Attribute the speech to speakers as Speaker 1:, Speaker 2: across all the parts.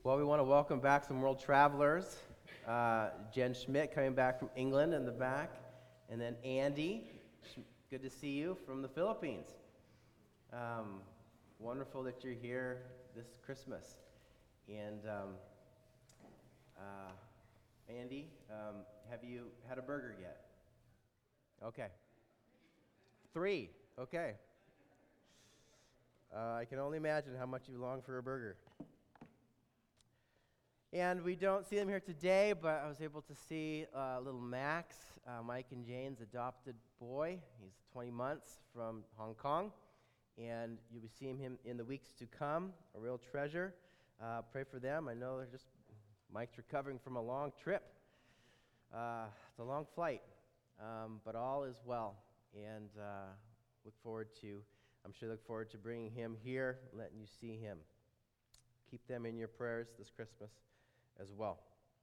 Speaker 1: Well, we want to welcome back some world travelers. Jen Schmidt coming back from England in the back. And then Andy, good to see you from the Philippines. Wonderful that you're here this Christmas. And Andy, have you had a burger yet? Okay. 3, okay. I can only imagine how much you long for a burger. And we don't see them here today, but I was able to see little Max, Mike and Jane's adopted boy. He's 20 months from Hong Kong, and you'll be seeing him in the weeks to come, a real treasure. Pray for them. I know Mike's recovering from a long trip. It's a long flight, but all is well, and look forward to bringing him here, letting you see him. Keep them in your prayers this Christmas as well.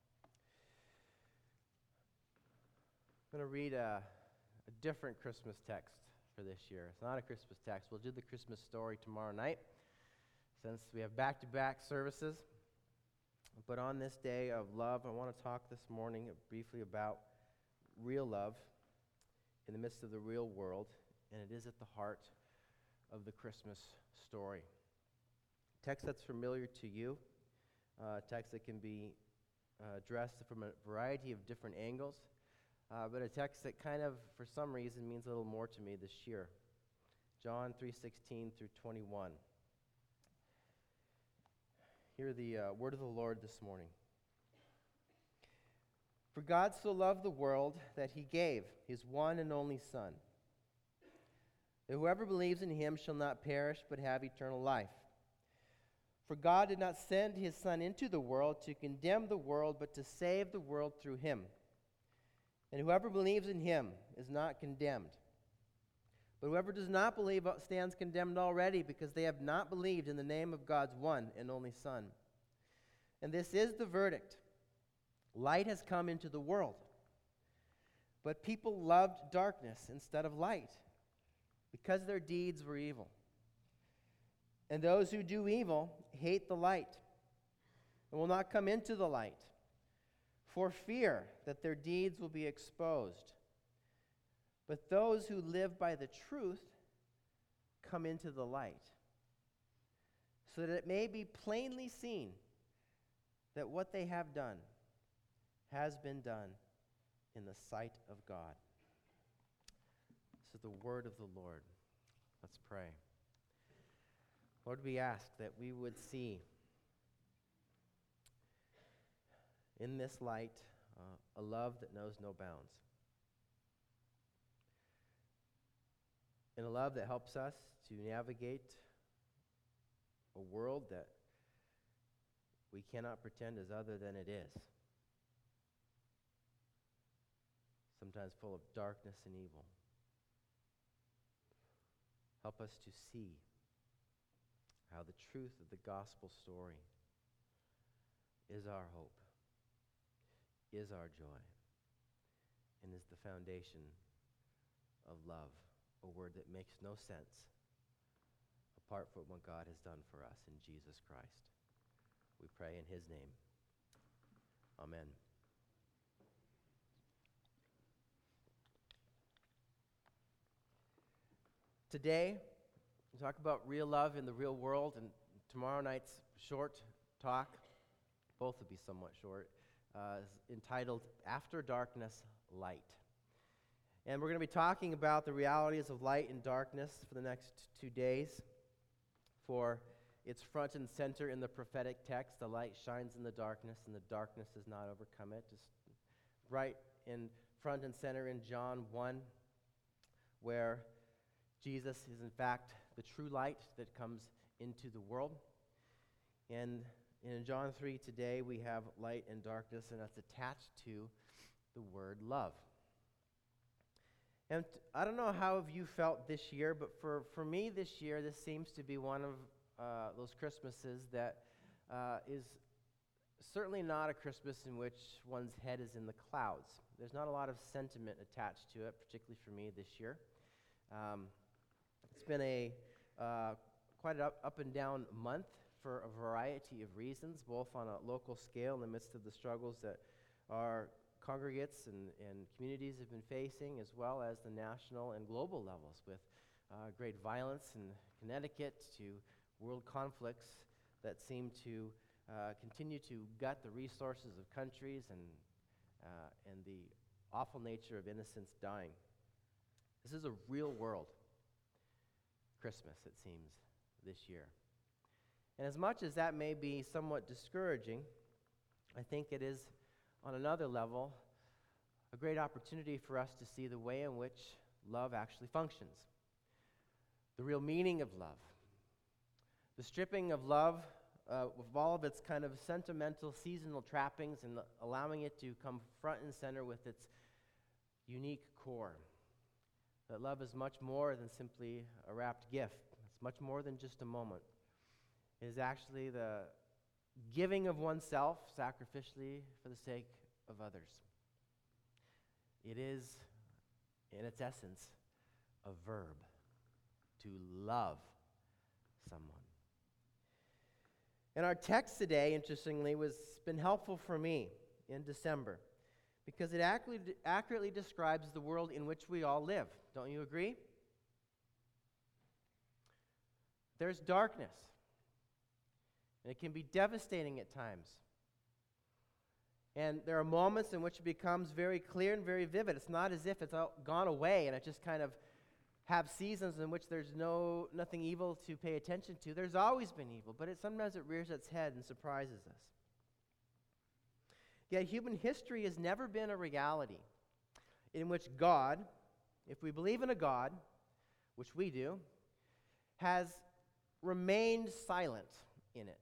Speaker 1: I'm going to read a different Christmas text for this year. It's not a Christmas text. We'll do the Christmas story tomorrow night since we have back-to-back services. But on this day of love, I want to talk this morning briefly about real love in the midst of the real world, and it is at the heart of the Christmas story. Text that's familiar to you. Text that can be addressed from a variety of different angles, but a text that kind of, for some reason, means a little more to me this year. John 3:16 through 21. Hear the word of the Lord this morning. For God so loved the world that he gave his one and only Son, that whoever believes in him shall not perish but have eternal life. For God did not send his Son into the world to condemn the world, but to save the world through him. And whoever believes in him is not condemned. But whoever does not believe stands condemned already, because they have not believed in the name of God's one and only Son. And this is the verdict. Light has come into the world, but people loved darkness instead of light, because their deeds were evil. And those who do evil hate the light and will not come into the light, for fear that their deeds will be exposed. But those who live by the truth come into the light, so that it may be plainly seen that what they have done has been done in the sight of God. This is the word of the Lord. Let's pray. Lord, we ask that we would see in this light a love that knows no bounds, and a love that helps us to navigate a world that we cannot pretend is other than it is, sometimes full of darkness and evil. Help us to see how the truth of the gospel story is our hope, is our joy, and is the foundation of love, a word that makes no sense apart from what God has done for us in Jesus Christ. We pray in his name. Amen. Today, we talk about real love in the real world, and tomorrow night's short talk, both will be somewhat short, is entitled After Darkness, Light. And we're going to be talking about the realities of light and darkness for the next 2 days. For it's front and center in the prophetic text. The light shines in the darkness, and the darkness does not overcome it. Just right in front and center in John 1, where Jesus is in fact the true light that comes into the world. And in John 3 today, we have light and darkness, and that's attached to the word love. And I don't know how have you felt this year, but for me this year, this seems to be one of those Christmases that is certainly not a Christmas in which one's head is in the clouds. There's not a lot of sentiment attached to it, particularly for me this year. It's been a quite an up and down month for a variety of reasons, both on a local scale in the midst of the struggles that our congregates and communities have been facing, as well as the national and global levels with great violence in Connecticut to world conflicts that seem to continue to gut the resources of countries and the awful nature of innocents dying. This is a real world Christmas, it seems, this year. And as much as that may be somewhat discouraging, I think it is, on another level, a great opportunity for us to see the way in which love actually functions. The real meaning of love. The stripping of love with all of its kind of sentimental, seasonal trappings and allowing it to come front and center with its unique core. That love is much more than simply a wrapped gift. It's much more than just a moment. It is actually the giving of oneself sacrificially for the sake of others. It is, in its essence, a verb, to love someone. And our text today, interestingly, has been helpful for me in December because it accurately describes the world in which we all live. Don't you agree? There's darkness, and it can be devastating at times. And there are moments in which it becomes very clear and very vivid. It's not as if it's gone away and it just kind of have seasons in which there's nothing evil to pay attention to. There's always been evil, but sometimes it rears its head and surprises us. Yet human history has never been a reality in which God, if we believe in a God, which we do, has remained silent in it.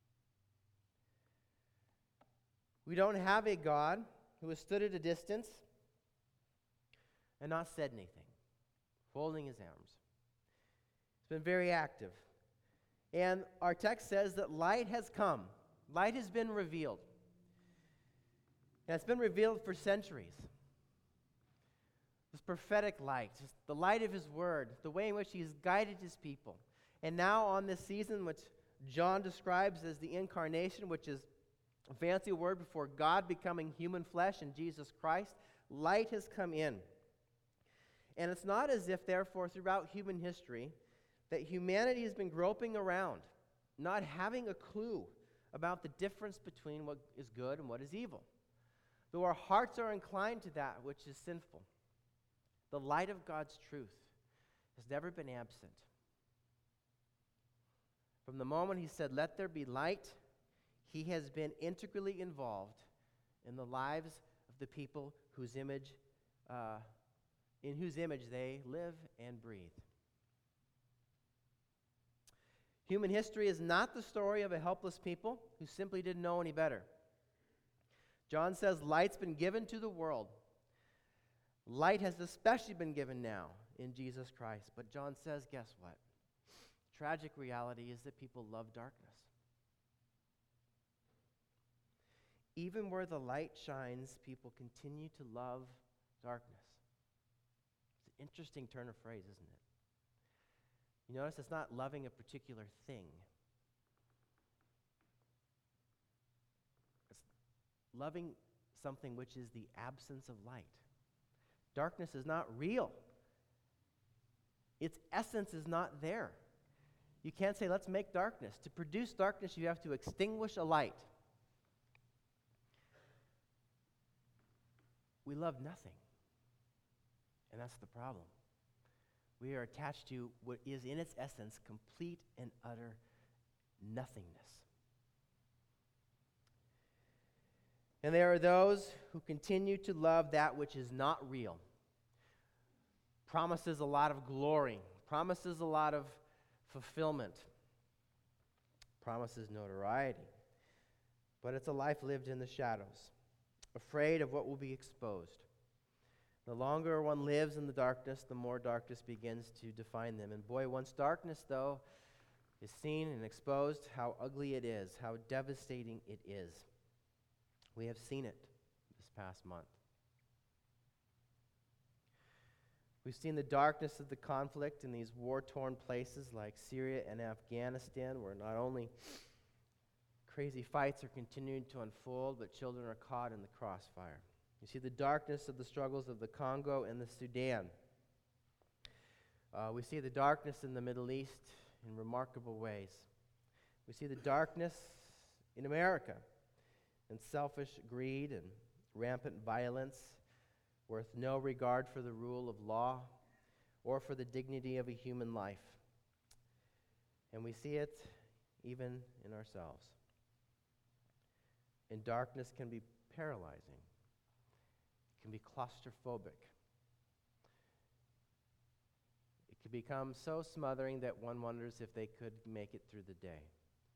Speaker 1: We don't have a God who has stood at a distance and not said anything, folding his arms. It's been very active. And our text says that light has come. Light has been revealed. And it's been revealed for centuries. This prophetic light, just the light of his word, the way in which he's guided his people. And now on this season, which John describes as the incarnation, which is a fancy word for God becoming human flesh in Jesus Christ, light has come in. And it's not as if, therefore, throughout human history, that humanity has been groping around, not having a clue about the difference between what is good and what is evil. Though our hearts are inclined to that which is sinful, the light of God's truth has never been absent. From the moment he said, "Let there be light," he has been integrally involved in the lives of the people in whose image they live and breathe. Human history is not the story of a helpless people who simply didn't know any better. John says light's been given to the world. Light has especially been given now in Jesus Christ. But John says, guess what? Tragic reality is that people love darkness. Even where the light shines, people continue to love darkness. It's an interesting turn of phrase, isn't it? You notice it's not loving a particular thing. It's loving something which is the absence of light. Darkness is not real. Its essence is not there. You can't say, let's make darkness. To produce darkness, you have to extinguish a light. We love nothing. And that's the problem. We are attached to what is in its essence complete and utter nothingness. And there are those who continue to love that which is not real. Promises a lot of glory. Promises a lot of fulfillment. Promises notoriety. But it's a life lived in the shadows, afraid of what will be exposed. The longer one lives in the darkness, the more darkness begins to define them. And boy, once darkness, though, is seen and exposed, how ugly it is, how devastating it is. We have seen it this past month. We've seen the darkness of the conflict in these war-torn places like Syria and Afghanistan, where not only crazy fights are continuing to unfold, but children are caught in the crossfire. You see the darkness of the struggles of the Congo and the Sudan. We see the darkness in the Middle East in remarkable ways. We see the darkness in America in selfish greed and rampant violence with no regard for the rule of law or for the dignity of a human life. And we see it even in ourselves. And darkness can be paralyzing. It can be claustrophobic. It can become so smothering that one wonders if they could make it through the day.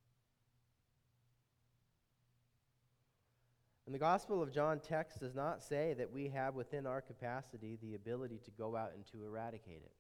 Speaker 1: And the Gospel of John text does not say that we have within our capacity the ability to go out and to eradicate it.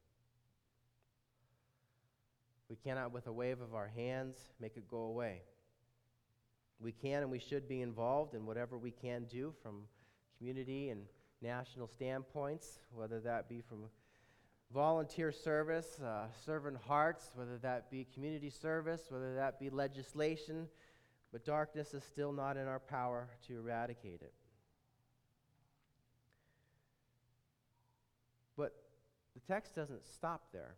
Speaker 1: We cannot, with a wave of our hands, make it go away. We can and we should be involved in whatever we can do from community and national standpoints, whether that be from volunteer service, servant hearts, whether that be community service, whether that be legislation. But darkness is still not in our power to eradicate it. But the text doesn't stop there.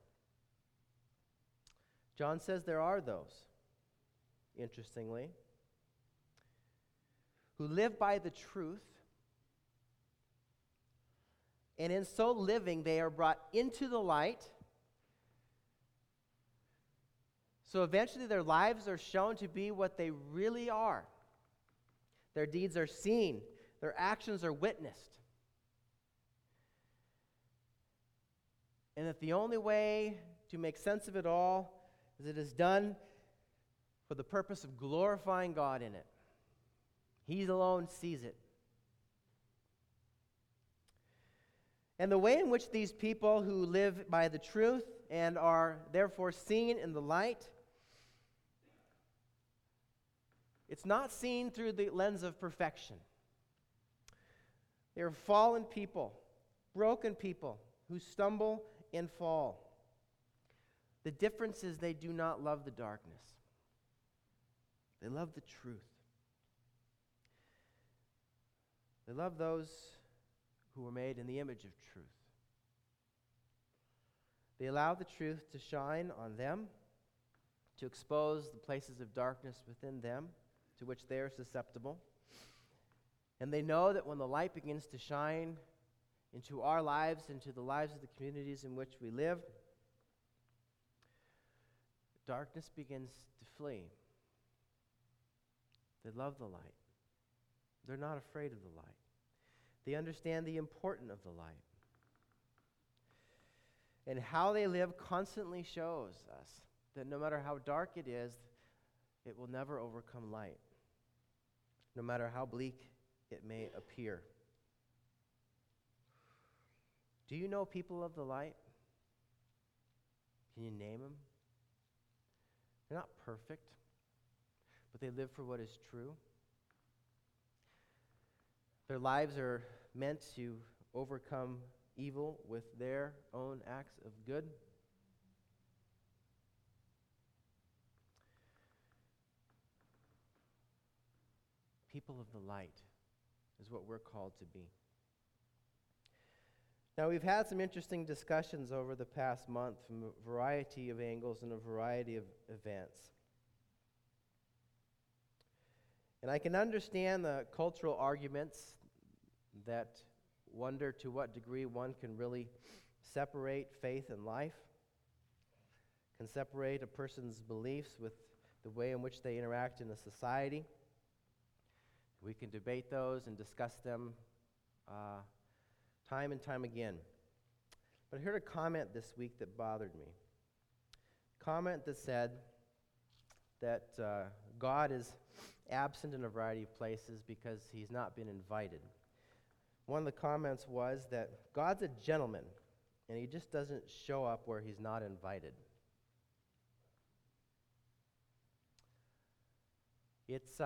Speaker 1: John says there are those, interestingly, who live by the truth, and in so living they are brought into the light. So eventually their lives are shown to be what they really are. Their deeds are seen. Their actions are witnessed. And that the only way to make sense of it all is it is done for the purpose of glorifying God in it. He alone sees it. And the way in which these people who live by the truth and are therefore seen in the light, it's not seen through the lens of perfection. They are fallen people, broken people who stumble and fall. The difference is they do not love the darkness. They love the truth. They love those who were made in the image of truth. They allow the truth to shine on them, to expose the places of darkness within them to which they are susceptible. And they know that when the light begins to shine into our lives, into the lives of the communities in which we live, darkness begins to flee. They love the light. They're not afraid of the light. They understand the importance of the light. And how they live constantly shows us that no matter how dark it is, it will never overcome light, no matter how bleak it may appear. Do you know people of the light? Can you name them? They're not perfect, but they live for what is true. Their lives are meant to overcome evil with their own acts of good. People of the light is what we're called to be. Now, we've had some interesting discussions over the past month from a variety of angles and a variety of events. And I can understand the cultural arguments that wonder to what degree one can really separate faith and life, can separate a person's beliefs with the way in which they interact in a society. We can debate those and discuss them time and time again. But I heard a comment this week that bothered me. A comment that said that God is absent in a variety of places because he's not been invited. One of the comments was that God's a gentleman, and he just doesn't show up where he's not invited. It's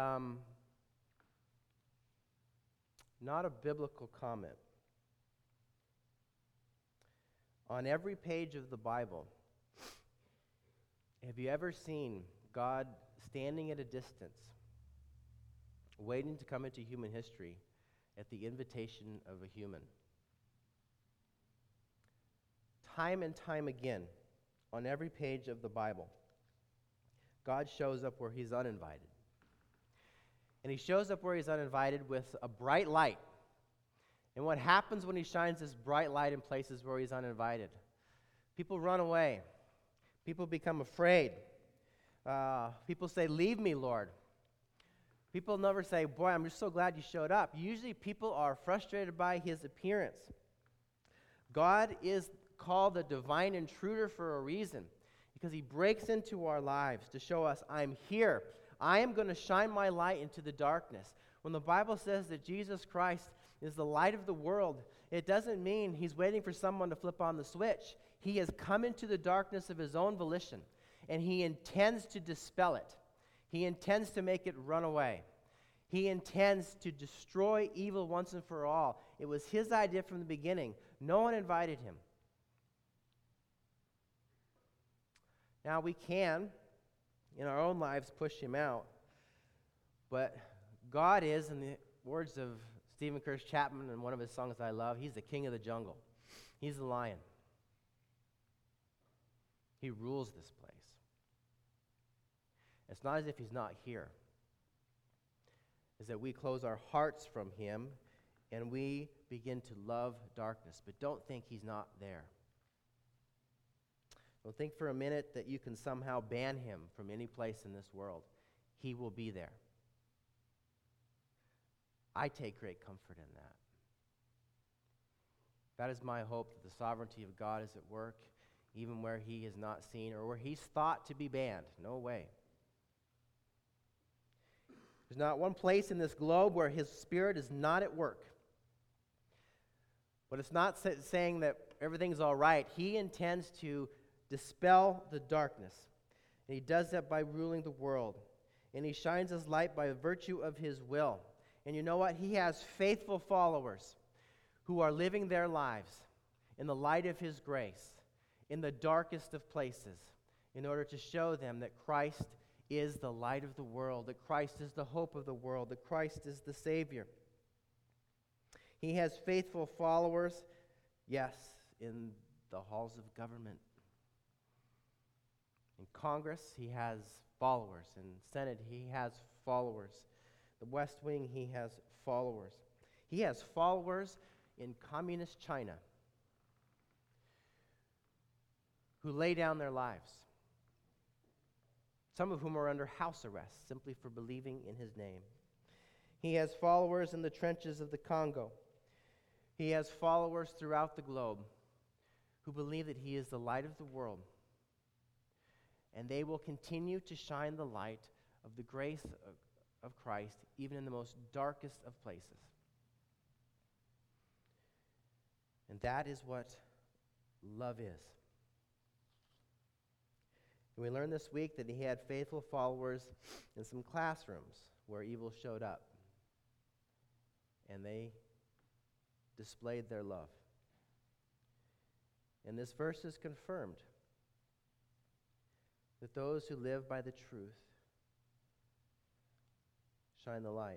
Speaker 1: not a biblical comment. On every page of the Bible, have you ever seen God standing at a distance, waiting to come into human history at the invitation of a human? Time and time again, on every page of the Bible, God shows up where he's uninvited. And he shows up where he's uninvited with a bright light. And what happens when he shines this bright light in places where he's uninvited? People run away. People become afraid. People say, "Leave me, Lord." People never say, "Boy, I'm just so glad you showed up." Usually people are frustrated by his appearance. God is called the divine intruder for a reason, because he breaks into our lives to show us, "I'm here. I am going to shine my light into the darkness." When the Bible says that Jesus Christ is the light of the world, it doesn't mean he's waiting for someone to flip on the switch. He has come into the darkness of his own volition, and he intends to dispel it. He intends to make it run away. He intends to destroy evil once and for all. It was his idea from the beginning. No one invited him. Now we can, in our own lives, push him out, but God is, in the words of Stephen Curtis Chapman in one of his songs I love, he's the king of the jungle. He's the lion. He rules this place. It's not as if he's not here. It's that we close our hearts from him and we begin to love darkness. But don't think he's not there. Don't think for a minute that you can somehow ban him from any place in this world. He will be there. I take great comfort in that. That is my hope, that the sovereignty of God is at work, even where he is not seen or where he's thought to be banned. No way. There's not one place in this globe where his Spirit is not at work. But it's not saying that everything's all right. He intends to dispel the darkness. And he does that by ruling the world. And he shines his light by virtue of his will. And you know what? He has faithful followers who are living their lives in the light of his grace, in the darkest of places, in order to show them that Christ is the light of the world, that Christ is the hope of the world, that Christ is the Savior. He has faithful followers, yes, in the halls of government. In Congress, he has followers. In Senate, he has followers. The West Wing, he has followers. He has followers in communist China who lay down their lives, some of whom are under house arrest simply for believing in his name. He has followers in the trenches of the Congo. He has followers throughout the globe who believe that he is the light of the world. And they will continue to shine the light of the grace of Christ, even in the most darkest of places. And that is what love is. And we learned this week that he had faithful followers in some classrooms where evil showed up. And they displayed their love. And this verse is confirmed that those who live by the truth shine the light.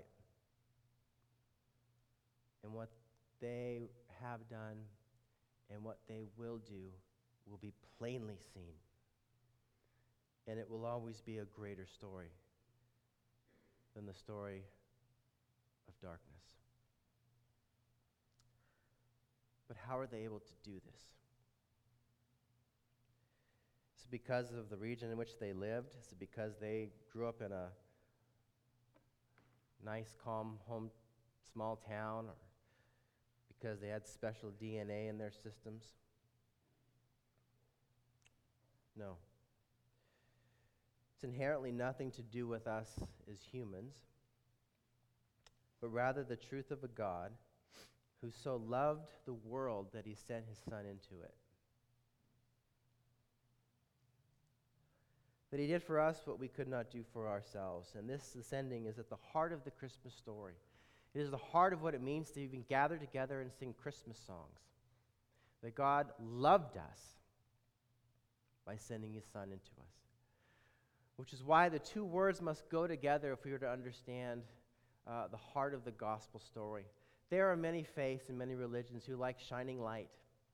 Speaker 1: And what they have done and what they will do will be plainly seen. And it will always be a greater story than the story of darkness. But how are they able to do this? Is it because of the region in which they lived? Is it because they grew up in a nice, calm, small town? Or because they had special DNA in their systems? No. It's inherently nothing to do with us as humans, but rather the truth of a God who so loved the world that he sent his Son into it. That he did for us what we could not do for ourselves. And this ascending is at the heart of the Christmas story. It is the heart of what it means to even gather together and sing Christmas songs. that God loved us by sending his Son into us. Which is why the two words must go together if we were to understand the heart of the gospel story. There are many faiths and many religions who like shining light,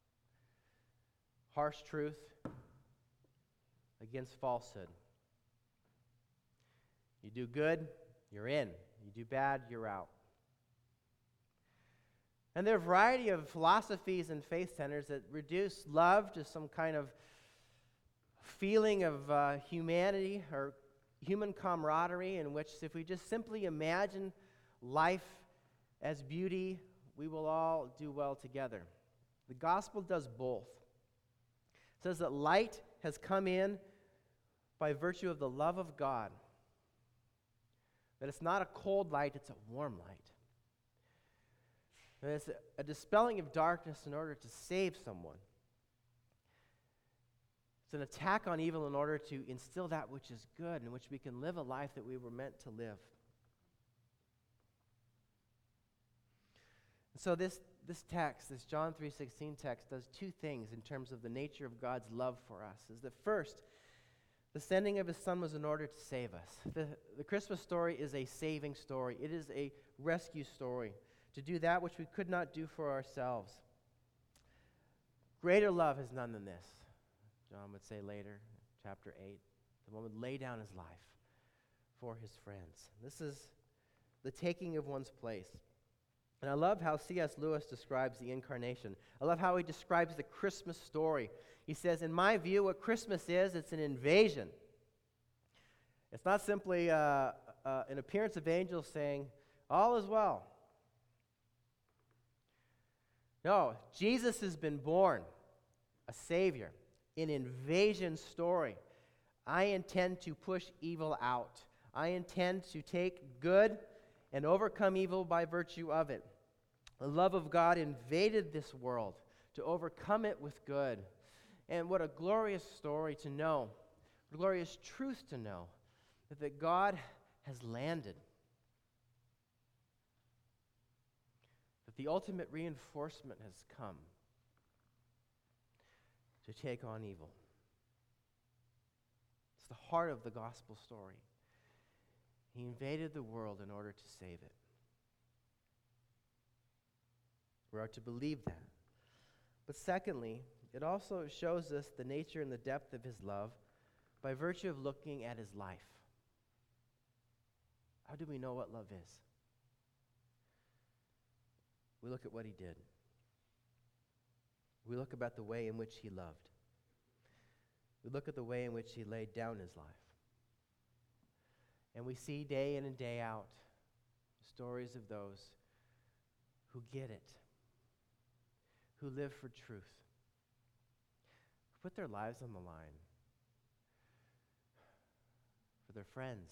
Speaker 1: harsh truth against falsehood. You do good, you're in. You do bad, you're out. And there are a variety of philosophies and faith centers that reduce love to some kind of feeling of humanity or human camaraderie, in which if we just simply imagine life as beauty, we will all do well together. The gospel does both. It says that light has come in by virtue of the love of God. That it's not a cold light, it's a warm light. And it's a dispelling of darkness in order to save someone. It's an attack on evil in order to instill that which is good, in which we can live a life that we were meant to live. And so this text, this John 3:16 text, does two things in terms of the nature of God's love for us. Is that first, the sending of his Son was in order to save us. The Christmas story is a saving story. It is a rescue story, to do that which we could not do for ourselves. Greater love has none than this, John would say later, chapter 8. The one would lay down his life for his friends. This is the taking of one's place. And I love how C.S. Lewis describes the incarnation. I love how he describes the Christmas story. He says, in my view, what Christmas is, it's an invasion. It's not simply an appearance of angels saying, all is well. No, Jesus has been born, a Savior, an invasion story. I intend to push evil out. I intend to take good and overcome evil by virtue of it. The love of God invaded this world to overcome it with good. And what a glorious story to know, what a glorious truth to know, that God has landed. That the ultimate reinforcement has come to take on evil. It's the heart of the gospel story. He invaded the world in order to save it. We are to believe that. But secondly, it also shows us the nature and the depth of his love by virtue of looking at his life. How do we know what love is? We look at what he did. We look about the way in which he loved. We look at the way in which he laid down his life. And we see day in and day out stories of those who get it, who live for truth, who put their lives on the line for their friends,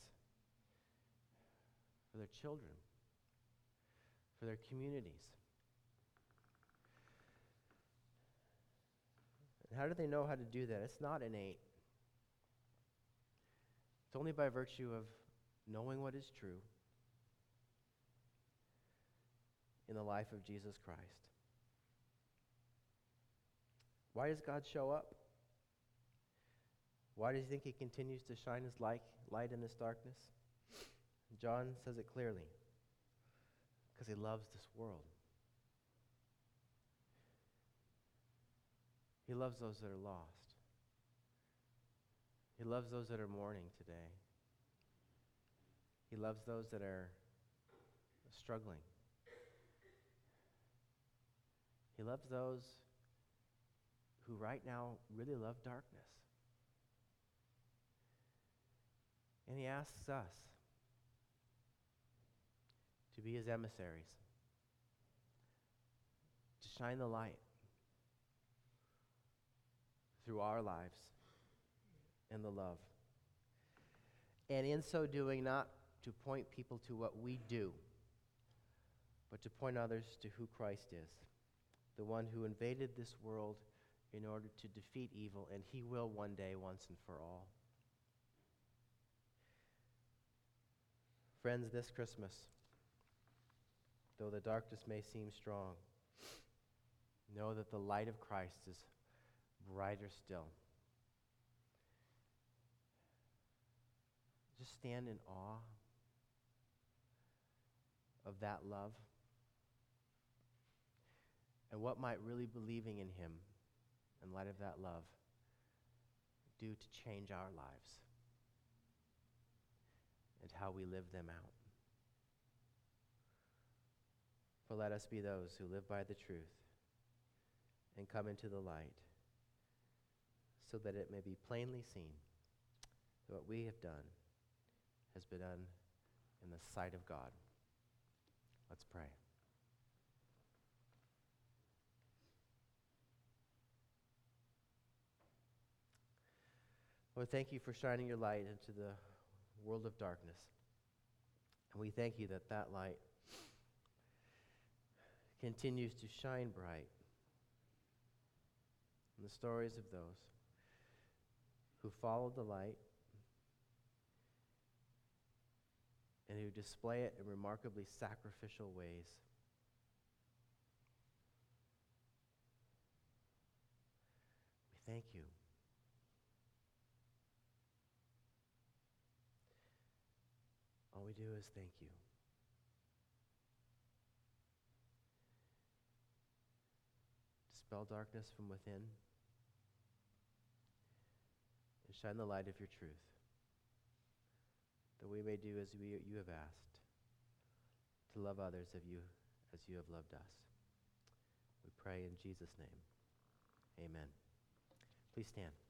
Speaker 1: for their children, for their communities. And how do they know how to do that? It's not innate. It's only by virtue of knowing what is true in the life of Jesus Christ. Why does God show up? Why does he think he continues to shine his light in this darkness? John says it clearly. Because he loves this world. He loves those that are lost. He loves those that are mourning today. He loves those that are struggling. He loves those who right now really love darkness. And he asks us to be his emissaries, to shine the light through our lives and the love. And in so doing, not to point people to what we do, but to point others to who Christ is, the one who invaded this world in order to defeat evil, and he will one day, once and for all. Friends, this Christmas, though the darkness may seem strong, know that the light of Christ is brighter still. Just stand in awe of that love and what might really believing in him in light of that love do to change our lives and how we live them out. For let us be those who live by the truth and come into the light, so that it may be plainly seen that what we have done has been done in the sight of God. Let's pray. Lord, thank you for shining your light into the world of darkness. And we thank you that that light continues to shine bright in the stories of those who followed the light and who display it in remarkably sacrificial ways. We thank you. All we do is thank you. Dispel darkness from within and shine the light of your truth, that we may do as you have asked, to love others as you have loved us. We pray in Jesus' name. Amen. Please stand.